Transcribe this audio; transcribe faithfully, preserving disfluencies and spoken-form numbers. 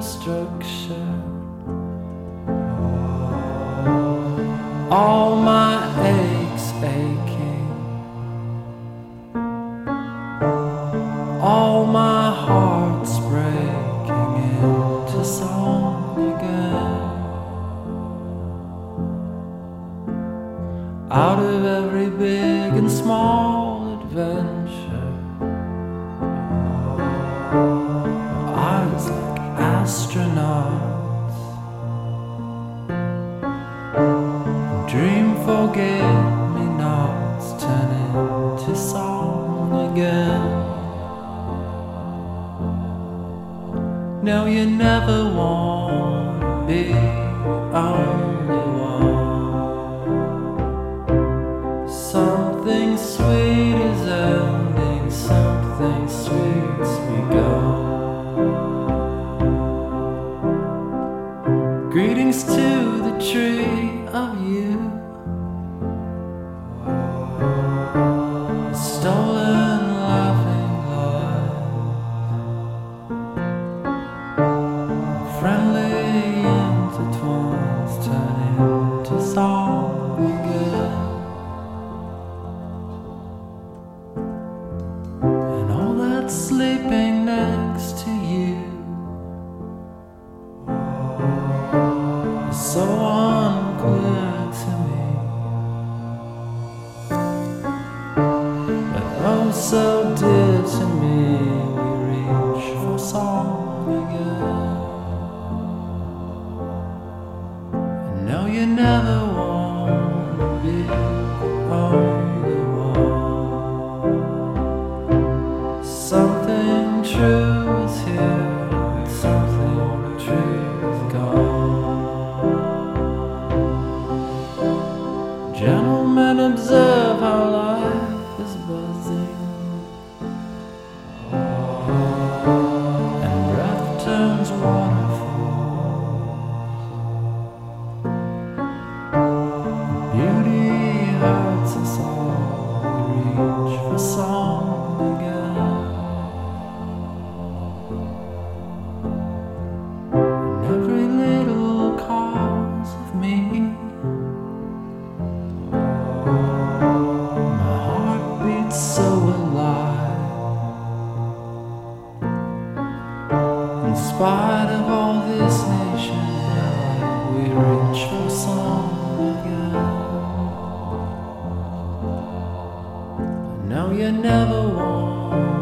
structure. All my aches aching, all my hearts breaking into song again. Out of every big and small adventure, eyes like astronauts, dream forget-me-nots turn into song again. No, you never want to be only one. Something sweet is ending, something sweet's begun. Greetings to the tree of you, a stolen laughing life, friendly intertwines turn into song again. And all that sleeping next to you is so unclear to me, but oh so dear to me. We reach for song again. And no, you never want to be only one. Something true is here, and something true is gone. Gentlemen, observe how life is buzzing, and breath turns waterfalls. Beauty hurts us all, we reach for song again. And every little cause of me, my heart beats so alive. In spite of all this nation, we reach for song again. No, you never want